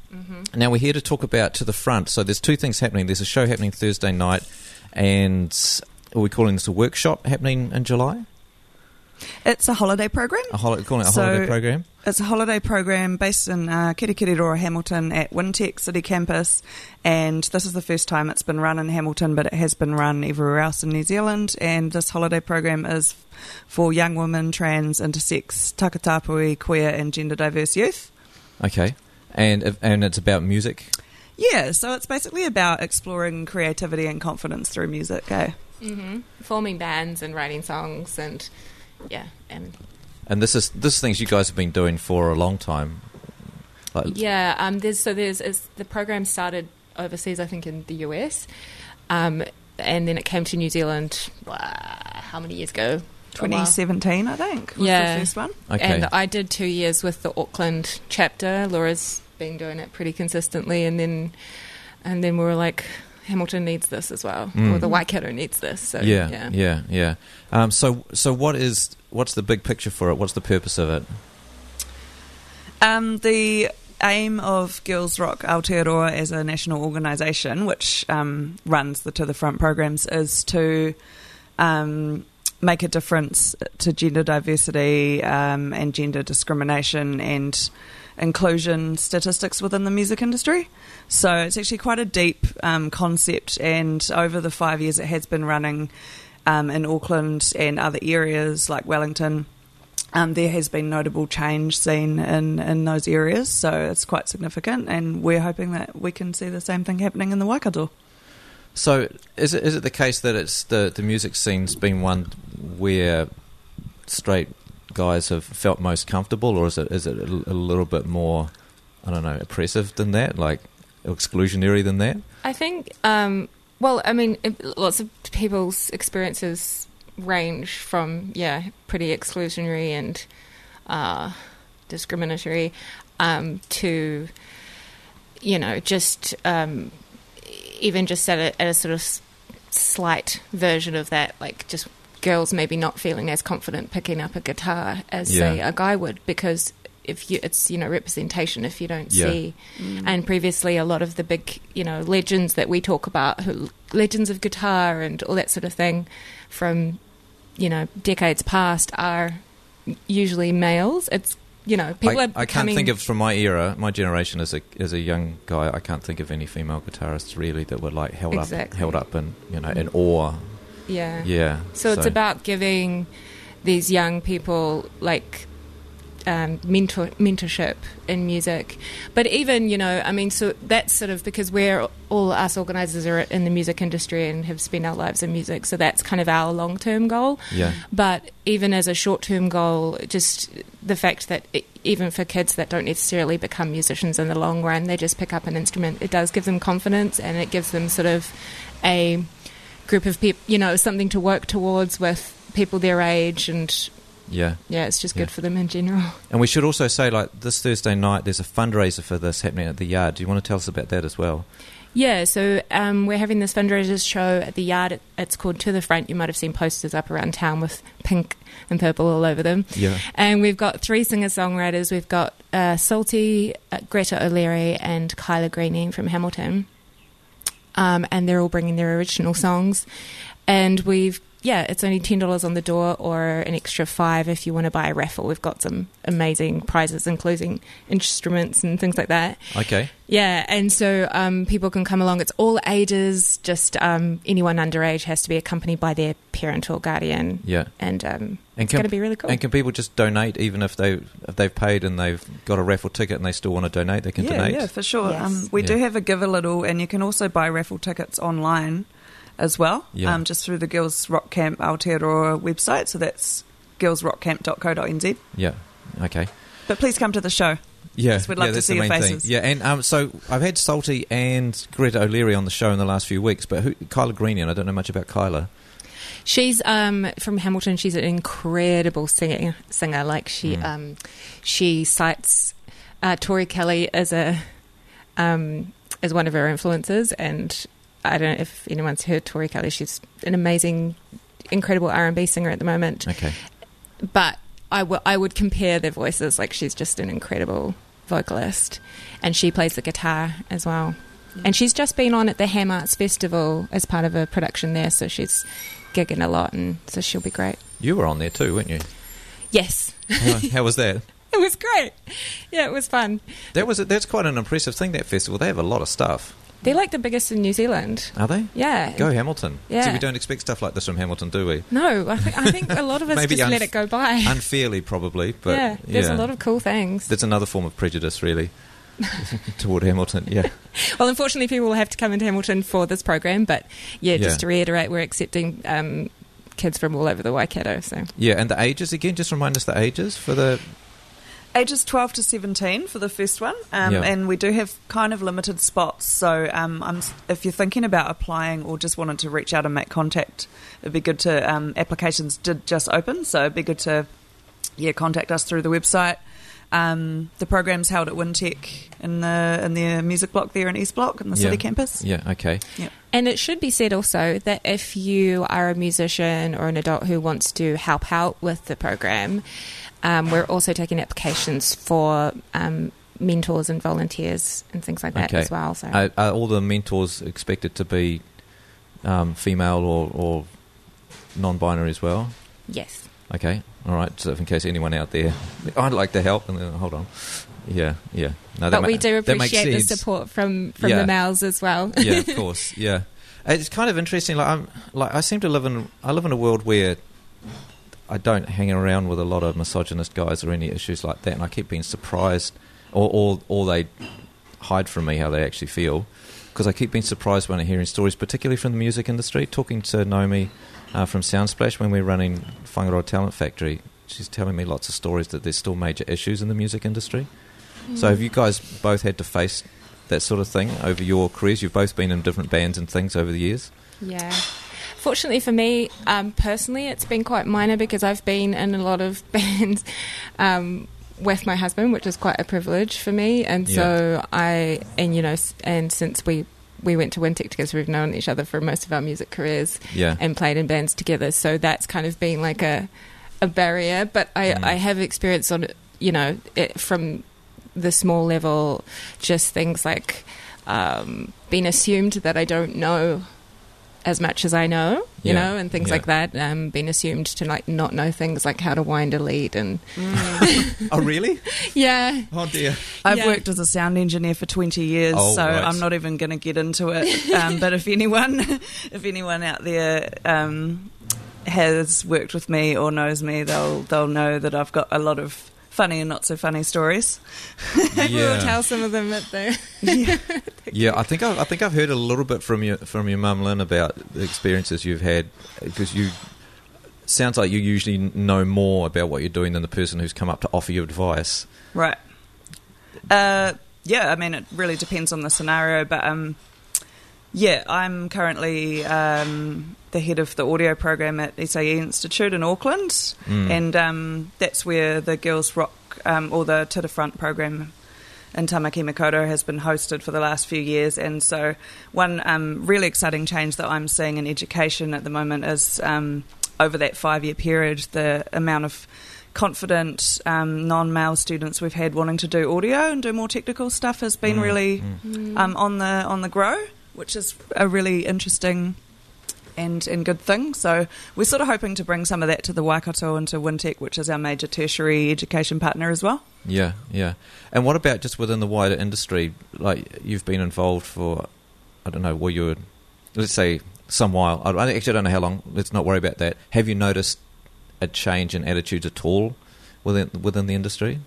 Now we're here to talk about To the Front. So there's two things happening. There's a show happening Thursday night, and are we calling this a workshop happening in July? It's a holiday program. Calling it a holiday program? It's a holiday program based in Kirikiriroa, Hamilton, at Wintec City Campus, and this is the first time it's been run in Hamilton, but it has been run everywhere else in New Zealand. And this holiday program is for young women, trans, intersex, takatapui, queer, and gender diverse youth. Okay, and it's about music. Yeah, so it's basically about exploring creativity and confidence through music. Forming bands and writing songs and. And this is things you guys have been doing for a long time. There's the program started overseas, I think, in the US, and then it came to New Zealand. How many years ago? 2017, I think. Was the first one. Okay. And I did 2 years with the Auckland chapter. Laura's been doing it pretty consistently, and then we were like, Hamilton needs this as well, or the Waikato needs this. So yeah. So what's the big picture for it? What's the purpose of it? The aim of Girls Rock Aotearoa as a national organisation, which runs the To the Front programs, is to make a difference to gender diversity and gender discrimination and inclusion statistics within the music industry. So it's actually quite a deep concept, and over the 5 years it has been running in Auckland and other areas like Wellington. There has been notable change seen in those areas, so it's quite significant, and we're hoping that we can see the same thing happening in the Waikato. So is it the case that it's the music scene's been one where straight guys have felt most comfortable, or is it a little bit more, I don't know, oppressive than that, like exclusionary than that? I think, lots of people's experiences range from, pretty exclusionary and discriminatory to, just even just at a sort of slight version of that, like just girls maybe not feeling as confident picking up a guitar as say a guy would, because it's representation if you don't see. And previously a lot of the big legends that we talk about, legends of guitar and all that sort of thing from decades past, are usually males. It's people I can't think of, from my era, my generation as a young guy, I can't think of any female guitarists really that were like held up in in awe. So it's about giving these young people like mentorship in music, but even so that's sort of because we're all us organisers are in the music industry and have spent our lives in music, so that's kind of our long-term goal. But even as a short-term goal, just the fact that even for kids that don't necessarily become musicians in the long run, they just pick up an instrument, it does give them confidence, and it gives them sort of a group of people, something to work towards with people their age, and it's just good for them in general. And we should also say, like, this Thursday night there's a fundraiser for this happening at the Yard. Do you want to tell us about that as well? So we're having this fundraisers show at the Yard. It's called To the Front. You might have seen posters up around town with pink and purple all over them. And we've got 3 singer-songwriters. We've got Salty, Greta O'Leary and Kyla Greening from Hamilton. And they're all bringing their original songs. And it's only $10 on the door, or an extra $5 if you want to buy a raffle. We've got some amazing prizes, including instruments and things like that. Okay. Yeah, and so people can come along. It's all ages, just anyone underage has to be accompanied by their parent or guardian. And it's going to be really cool. And can people just donate, even if they've paid and they've got a raffle ticket and they still want to donate, they can donate? Yeah, for sure. Yes. We do have a Give a Little, and you can also buy raffle tickets online as well, just through the Girls Rock Camp Aotearoa website. So that's girlsrockcamp.co.nz. Yeah, okay. But please come to the show. Yeah, we'd love to see your faces. Thing. Yeah, and so I've had Salty and Greta O'Leary on the show in the last few weeks, but Kyla Greening, I don't know much about Kyla. She's from Hamilton. She's an incredible singer. Like she cites Tori Kelly as one of her influences, and I don't know if anyone's heard Tori Kelly. She's an amazing, incredible R&B singer at the moment. Okay. But I would compare their voices. Like, she's just an incredible vocalist, and she plays the guitar as well. And she's just been on at the Ham Arts Festival as part of a production there, so she's gigging a lot, and so she'll be great. You were on there too, weren't you? Yes. How was that? It was great. Yeah, it was fun. That's quite an impressive thing, that festival. They have a lot of stuff. They're like the biggest in New Zealand. Are they? Yeah. Go Hamilton. Yeah. So we don't expect stuff like this from Hamilton, do we? No, I think a lot of us just let it go by. Unfairly, probably. But there's a lot of cool things. That's another form of prejudice, really, toward Hamilton, yeah. Well, unfortunately, people will have to come into Hamilton for this program, but just to reiterate, we're accepting kids from all over the Waikato. So. Yeah, and the ages, again, just remind us the ages for the... Ages 12 to 17 for the first one, and we do have kind of limited spots, so if you're thinking about applying or just wanted to reach out and make contact, it'd be good to, applications did just open, so it'd be good to contact us through the website. The program's held at Wintec in the music block there in East Block in the city campus. Yeah, okay. Yep. And it should be said also that if you are a musician or an adult who wants to help out with the program, we're also taking applications for mentors and volunteers and things like that as well. So, are all the mentors expected to be female or non-binary as well? Yes. Okay, all right. So in case anyone out there, I'd like to help. And then, hold on. Yeah. No, but we do appreciate the support from the males as well. Yeah, of course. Yeah, it's kind of interesting. I seem to live in a world where I don't hang around with a lot of misogynist guys or any issues like that, and I keep being surprised, or they hide from me how they actually feel, because I keep being surprised when I'm hearing stories, particularly from the music industry. Talking to Naomi from Soundsplash when we're running Whangaroa Talent Factory, she's telling me lots of stories that there's still major issues in the music industry. So have you guys both had to face that sort of thing over your careers? You've both been in different bands and things over the years. Yeah. Fortunately for me, personally, it's been quite minor because I've been in a lot of bands with my husband, which is quite a privilege for me. And so and since we went to Wintec together, we've known each other for most of our music careers and played in bands together. So that's kind of been like a barrier. But I have experienced it from the small level, just things like being assumed that I don't know as much as I know, you know, and things like that. Being assumed to not know things like how to wind a lead and. Oh really? Yeah. Oh dear. I've worked as a sound engineer for 20 years, right. I'm not even going to get into it. But if anyone out there has worked with me or knows me, they'll know that I've got a lot of funny and not so funny stories. We'll tell some of them at the I think I've heard a little bit from your mum, Lynn, about the experiences you've had, because sounds like you usually know more about what you're doing than the person who's come up to offer you advice. Right. I mean, it really depends on the scenario, but I'm currently the head of the audio program at SAE Institute in Auckland, and that's where the Girls Rock or the To The Front program in Tamaki Makaurau has been hosted for the last few years. And so one really exciting change that I'm seeing in education at the moment is over that 5-year period, the amount of confident non-male students we've had wanting to do audio and do more technical stuff has been really on the grow, which is a really interesting and good thing. So we're sort of hoping to bring some of that to the Waikato and to Wintec, which is our major tertiary education partner as well. Yeah. And what about just within the wider industry? Like, you've been involved for, I don't know, let's say some while. I actually don't know how long. Let's not worry about that. Have you noticed a change in attitudes at all within the industry?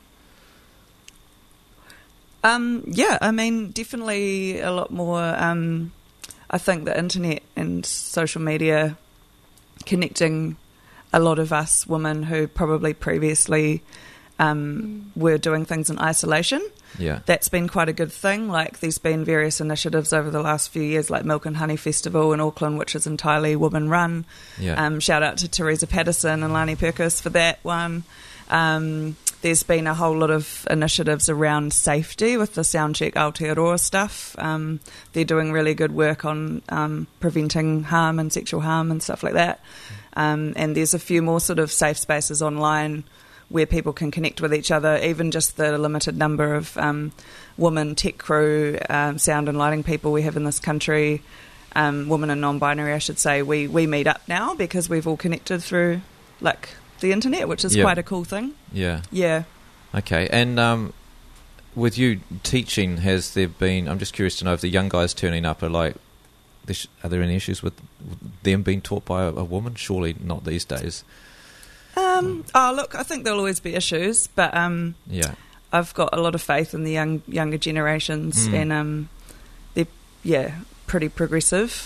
I mean, definitely a lot more. I think the internet and social media connecting a lot of us women who probably previously were doing things in isolation. Yeah, that's been quite a good thing. Like, there's been various initiatives over the last few years, like Milk and Honey Festival in Auckland, which is entirely women run. Yeah. Shout out to Teresa Patterson and Lani Purkis for that one. There's been a whole lot of initiatives around safety with the Soundcheck Aotearoa stuff. They're doing really good work on preventing harm and sexual harm and stuff like that. And there's a few more sort of safe spaces online where people can connect with each other. Even just the limited number of women tech crew, sound and lighting people we have in this country, women and non-binary, I should say, we meet up now because we've all connected through like the internet, which is quite a cool thing. Yeah. Yeah. Okay. And with you teaching, has there been, I'm just curious to know if the young guys turning up are like, are there any issues with them being taught by a woman? Surely not these days. Look, I think there'll always be issues, but I've got a lot of faith in the younger generations, and they're pretty progressive.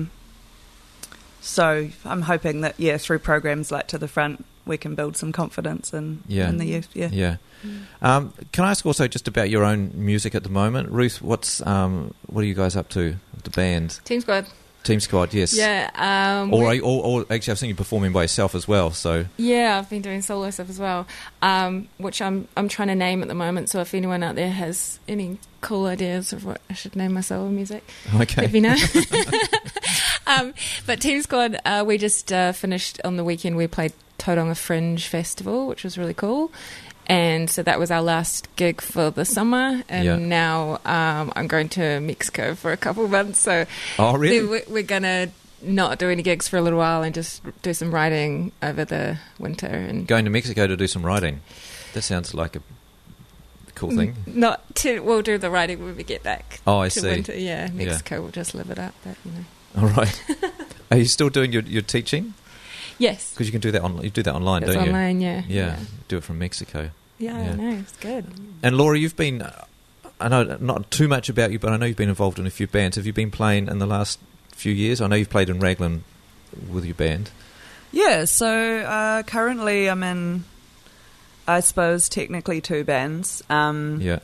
So I'm hoping that through programs like To the Front, we can build some confidence in the youth. Yeah. Can I ask also just about your own music at the moment, Ruth? What are you guys up to? The band Team Squad, yes. Yeah. Or actually, I've seen you performing by yourself as well. So yeah, I've been doing solo stuff as well, which I'm trying to name at the moment. So if anyone out there has any cool ideas of what I should name my solo music, let me know. But Team Squad, we just finished on the weekend. We played Tauranga Fringe Festival, which was really cool. And so that was our last gig for the summer, and now I'm going to Mexico for a couple of months. So really? We're going to not do any gigs for a little while and just do some writing over the winter. And going to Mexico to do some writing? That sounds like a cool thing. We'll do the writing when we get back. Oh, I to see. Winter. Yeah, Mexico will just live it up. But, All right. Are you still doing your teaching? Yes. Because you can do that you do that online, don't you? It's online, Yeah, do it from Mexico. Yeah, I know, it's good. And Laura, you've been, I know not too much about you, but I know you've been involved in a few bands. Have you been playing in the last few years? I know you've played in Raglan with your band. Yeah, so currently I'm in, I suppose, technically 2 bands. And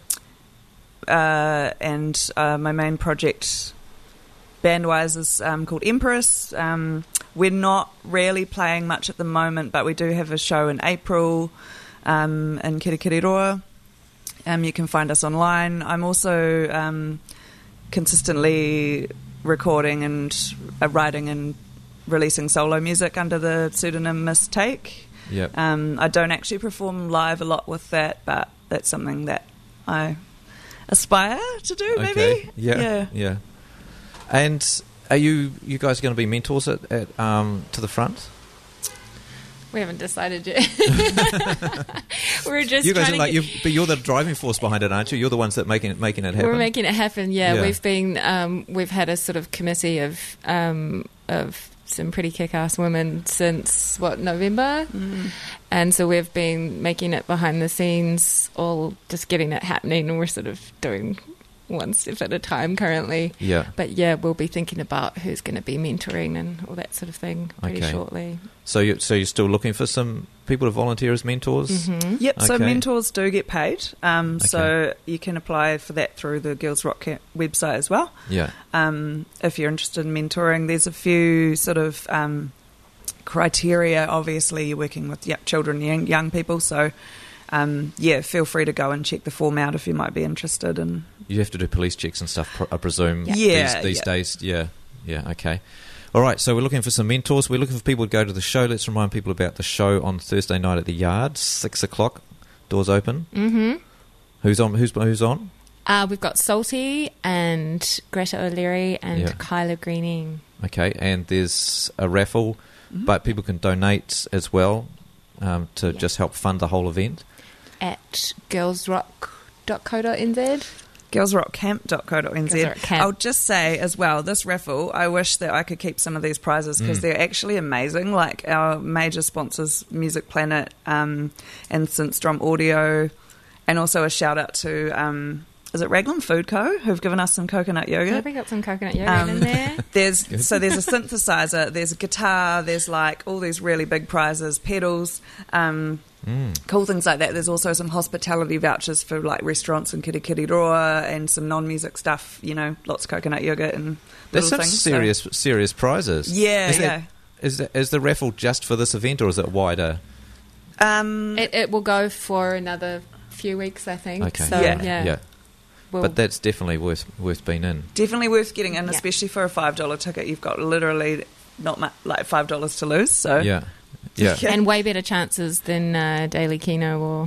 my main project band-wise is called Empress. We're not really playing much at the moment, but we do have a show in April in Kirikiriroa. You can find us online. I'm also consistently recording and writing and releasing solo music under the pseudonym Mistake. Yep. I don't actually perform live a lot with that, but that's something that I aspire to do, maybe. Yeah. And are you guys going to be mentors at To the Front? We haven't decided yet. We're just you guys are like, but you're the driving force behind it, aren't you? You're the ones that making it happen. We're making it happen. Yeah. We've had a sort of committee of some pretty kick-ass women since November, and so we've been making it behind the scenes, all just getting it happening, and we're sort of doing one step at a time currently. Yeah. But we'll be thinking about who's going to be mentoring and all that sort of thing pretty shortly. So you're still looking for some people to volunteer as mentors? Mm-hmm. Yep, so mentors do get paid. So you can apply for that through the Girls Rock website as well. Yeah. If you're interested in mentoring, there's a few sort of criteria. Obviously, you're working with children and young people, so feel free to go and check the form out if you might be interested. And you have to do police checks and stuff, I presume, these days. Yeah, okay. All right, so we're looking for some mentors. We're looking for people to go to the show. Let's remind people about the show on Thursday night at the Yard, 6 o'clock. Doors open. Mm-hmm. Who's on? We've got Salty and Greta O'Leary and Kyla Greening. Okay, and there's a raffle, but people can donate as well to just help fund the whole event. At girlsrock.co.nz. girlsrockcamp.co.nz. I'll just say as well, this raffle, I wish that I could keep some of these prizes because they're actually amazing. Like our major sponsors, Music Planet and Synthstrom Audio, and also a shout out to is it Raglan Food Co. who've given us some coconut yogurt? Yeah, we got some coconut yogurt in there. There's a synthesizer, there's a guitar, there's like all these really big prizes, pedals, cool things like that. There's also some hospitality vouchers for like restaurants in Kirikiriroa and some non-music stuff, lots of coconut yogurt and there's some things. Serious prizes. Yeah, Is the raffle just for this event or is it wider? It will go for another few weeks, I think. Okay. So, yeah. But that's definitely worth being in. Definitely worth getting in, especially for a $5 ticket. You've got literally not much, like $5 to lose. So Yeah. And way better chances than Daily Kino or...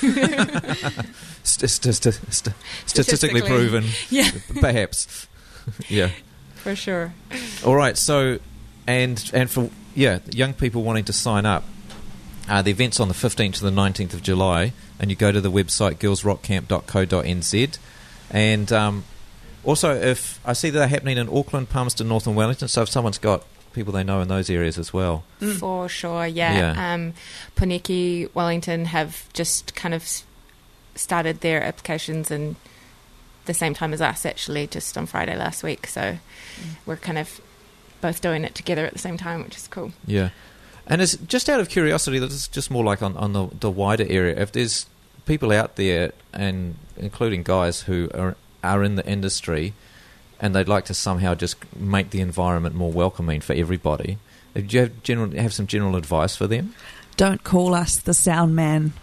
Statistically proven. Yeah. Perhaps. Yeah. For sure. All right, so, and for, young people wanting to sign up, the event's on the 15th to the 19th of July, and you go to the website girlsrockcamp.co.nz. And also, if I see that they're happening in Auckland, Palmerston North and Wellington, so if someone's got people they know in those areas as well. For sure, yeah. Puniki, Wellington have just kind of started their applications in the same time as us, actually, just on Friday last week. So we're kind of both doing it together at the same time, which is cool. Yeah. And it's just out of curiosity, this is just more like on the wider area, if there's people out there, and including guys who are in the industry, and they'd like to somehow just make the environment more welcoming for everybody, do you have some general advice for them? Don't call us the sound man.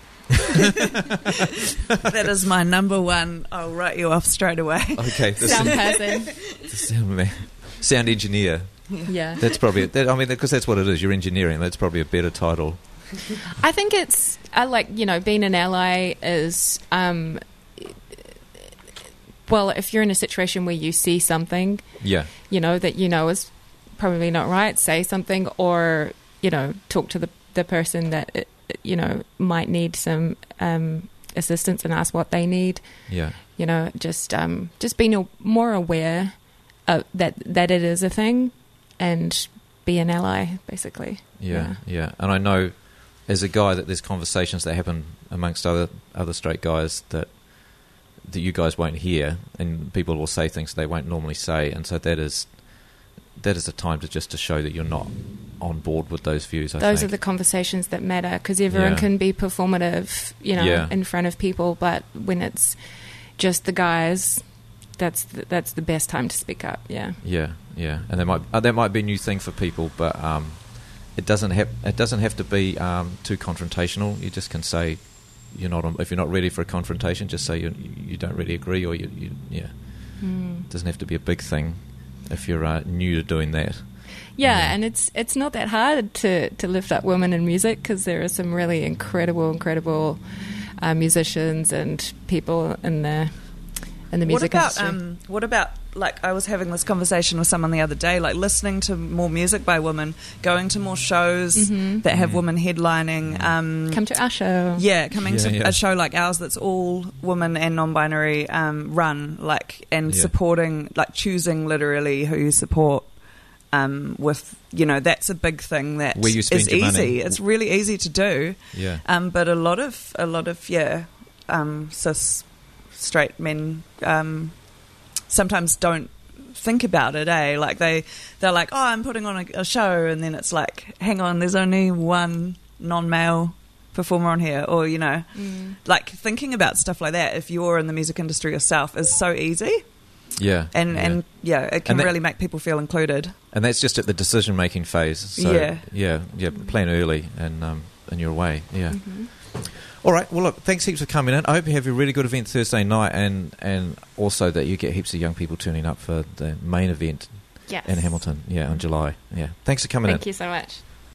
That is my number one. I'll write you off straight away. Okay. Sound person. The sound man. Sound engineer. Yeah. That's probably it. I mean, because that's what it is. You're engineering. That's probably a better title. I think it's, being an ally is... well, if you're in a situation where you see something, that is probably not right, say something, or talk to the person that might need some assistance and ask what they need. Yeah. Just being more aware of that it is a thing, and be an ally, basically. Yeah. And I know, as a guy, that there's conversations that happen amongst other straight guys that you guys won't hear, and people will say things they won't normally say, and so that is a time to show that you're not on board with those views. Those are the conversations that matter, because everyone can be performative, in front of people, but when it's just the guys, that's the best time to speak up. Yeah. And that might be a new thing for people, but it doesn't have to be too confrontational. You just can say, if you're not ready for a confrontation, just say you don't really agree, or It doesn't have to be a big thing if you're new to doing that. Yeah, and it's not that hard to lift up women in music, because there are some really incredible musicians and people in the music industry. What about, like, I was having this conversation with someone the other day, like listening to more music by women, going to more shows that have women headlining. Come to our show. Yeah, coming to a show like ours that's all women and non-binary run, supporting, like choosing literally who you support. With that's a big thing that where you spend is your easy. Money. It's really easy to do. Yeah. But a lot of cis straight men sometimes don't think about it. Like they're like, oh, I'm putting on a show, and then it's like, hang on, there's only one non-male performer on here, or like thinking about stuff like that. If you're in the music industry yourself, is so easy. Yeah, and it can really make people feel included. And that's just at the decision-making phase. So, plan early and you're away. Yeah. Mm-hmm. All right. Well, look, thanks heaps for coming in. I hope you have a really good event Thursday night, and also that you get heaps of young people turning up for the main event in Hamilton. Yeah, in July. Yeah. Thanks for coming in. Thank you so much.